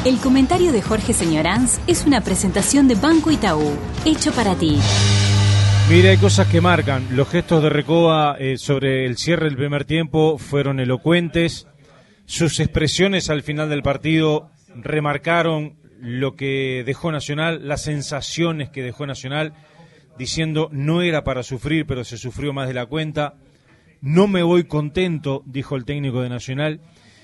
El comentario de Jorge Señoranz es una presentación de Banco Itaú, hecho para ti. Mira, hay cosas que marcan. Los gestos de Recoba sobre el cierre del primer tiempo fueron elocuentes. Sus expresiones al final del partido remarcaron lo que dejó Nacional, las sensaciones que dejó Nacional, diciendo no era para sufrir, pero se sufrió más de la cuenta. No me voy contento, dijo el técnico de Nacional.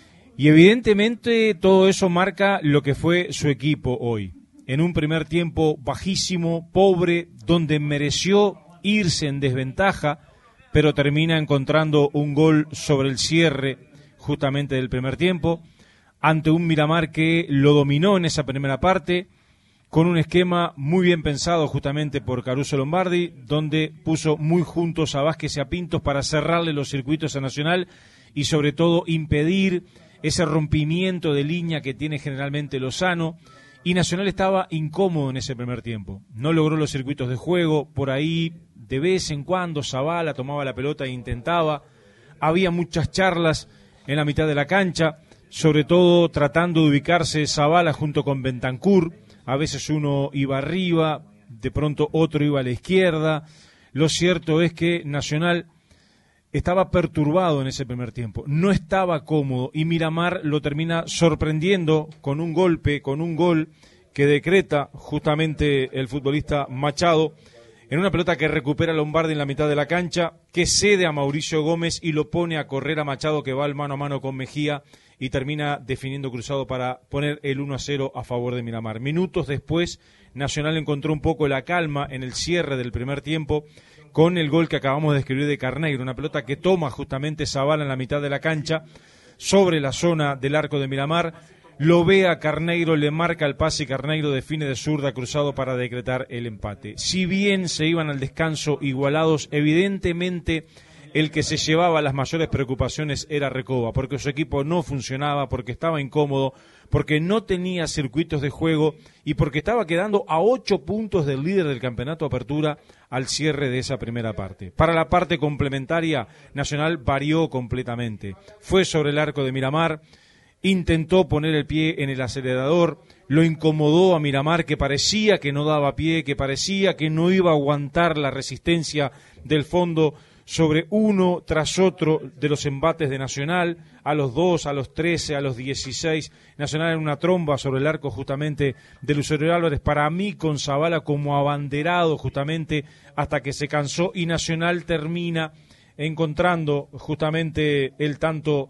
Y evidentemente todo eso marca lo que fue su equipo hoy. En un primer tiempo bajísimo, pobre, donde mereció irse en desventaja, pero termina encontrando un gol sobre el cierre justamente del primer tiempo, ante un Miramar que lo dominó en esa primera parte, con un esquema muy bien pensado justamente por Caruso Lombardi, donde puso muy juntos a Vázquez y a Pintos para cerrarle los circuitos a Nacional y sobre todo impedir ese rompimiento de línea que tiene generalmente Lozano, y Nacional estaba incómodo en ese primer tiempo. No logró los circuitos de juego, por ahí de vez en cuando Zabala tomaba la pelota e intentaba. Había muchas charlas en la mitad de la cancha, sobre todo tratando de ubicarse Zabala junto con Bentancur. A veces uno iba arriba, de pronto otro iba a la izquierda. Lo cierto es que Nacional estaba perturbado en ese primer tiempo, no estaba cómodo, y Miramar lo termina sorprendiendo con un golpe, con un gol que decreta justamente el futbolista Machado, en una pelota que recupera Lombardi en la mitad de la cancha, que cede a Mauricio Gómez y lo pone a correr a Machado, que va al mano a mano con Mejía y termina definiendo cruzado para poner el 1-0 a favor de Miramar. Minutos después, Nacional encontró un poco la calma en el cierre del primer tiempo, con el gol que acabamos de escribir de Carneiro, una pelota que toma justamente Zabala en la mitad de la cancha, sobre la zona del arco de Miramar, lo ve a Carneiro, le marca el pase y Carneiro define de zurda cruzado para decretar el empate. Si bien se iban al descanso igualados, evidentemente el que se llevaba las mayores preocupaciones era Recoba, porque su equipo no funcionaba, porque estaba incómodo, porque no tenía circuitos de juego y porque estaba quedando a 8 puntos del líder del campeonato Apertura al cierre de esa primera parte. Para la parte complementaria, Nacional varió completamente. Fue sobre el arco de Miramar, intentó poner el pie en el acelerador, lo incomodó a Miramar, que parecía que no daba pie, que parecía que no iba a aguantar la resistencia del fondo sobre uno tras otro de los embates de Nacional, a los 2, a los 13, a los 16, Nacional en una tromba sobre el arco justamente de Lucero Álvarez, para mí con Zabala como abanderado justamente hasta que se cansó, y Nacional termina encontrando justamente el tanto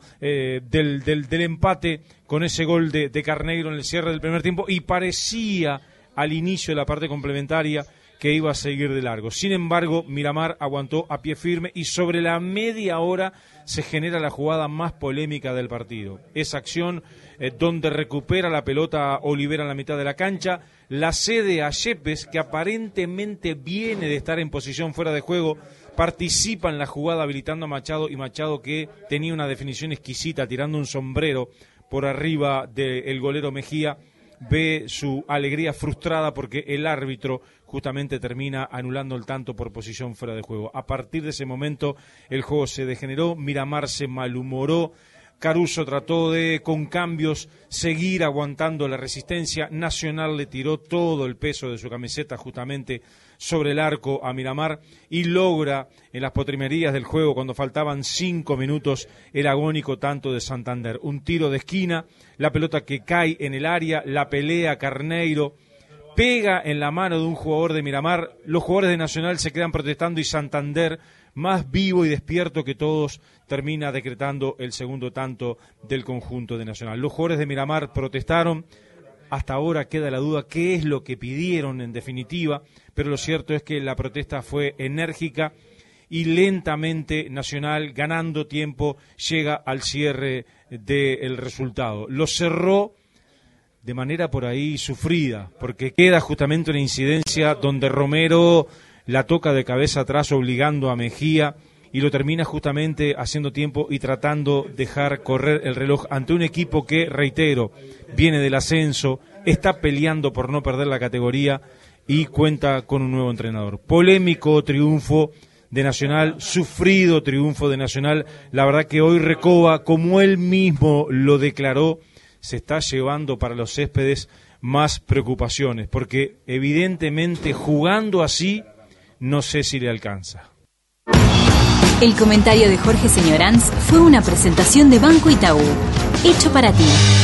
del empate con ese gol de Carneiro en el cierre del primer tiempo, y parecía al inicio de la parte complementaria que iba a seguir de largo. Sin embargo, Miramar aguantó a pie firme y sobre la media hora se genera la jugada más polémica del partido. Esa acción donde recupera la pelota Olivera en la mitad de la cancha, la cede a Yepes, que aparentemente viene de estar en posición fuera de juego, participa en la jugada habilitando a Machado, y Machado, que tenía una definición exquisita tirando un sombrero por arriba del golero Mejía, ve su alegría frustrada porque el árbitro justamente termina anulando el tanto por posición fuera de juego. A partir de ese momento el juego se degeneró, Miramar se malhumoró, Caruso trató de, con cambios, seguir aguantando la resistencia. Nacional le tiró todo el peso de su camiseta justamente sobre el arco a Miramar y logra en las postrimerías del juego, cuando faltaban 5 minutos, el agónico tanto de Santander. Un tiro de esquina, la pelota que cae en el área, la pelea Carneiro, pega en la mano de un jugador de Miramar, los jugadores de Nacional se quedan protestando y Santander, más vivo y despierto que todos, termina decretando el segundo tanto del conjunto de Nacional. Los jugadores de Miramar protestaron, hasta ahora queda la duda qué es lo que pidieron en definitiva, pero lo cierto es que la protesta fue enérgica y lentamente Nacional, ganando tiempo, llega al cierre del resultado. Lo cerró de manera por ahí sufrida, porque queda justamente una incidencia donde Romero la toca de cabeza atrás obligando a Mejía y lo termina justamente haciendo tiempo y tratando de dejar correr el reloj ante un equipo que, reitero, viene del ascenso, está peleando por no perder la categoría y cuenta con un nuevo entrenador. Polémico triunfo de Nacional, sufrido triunfo de Nacional. La verdad que hoy Recoba, como él mismo lo declaró, se está llevando para los céspedes más preocupaciones, porque evidentemente jugando así no sé si le alcanza. El comentario de Jorge Señoranz fue una presentación de Banco Itaú, hecho para ti.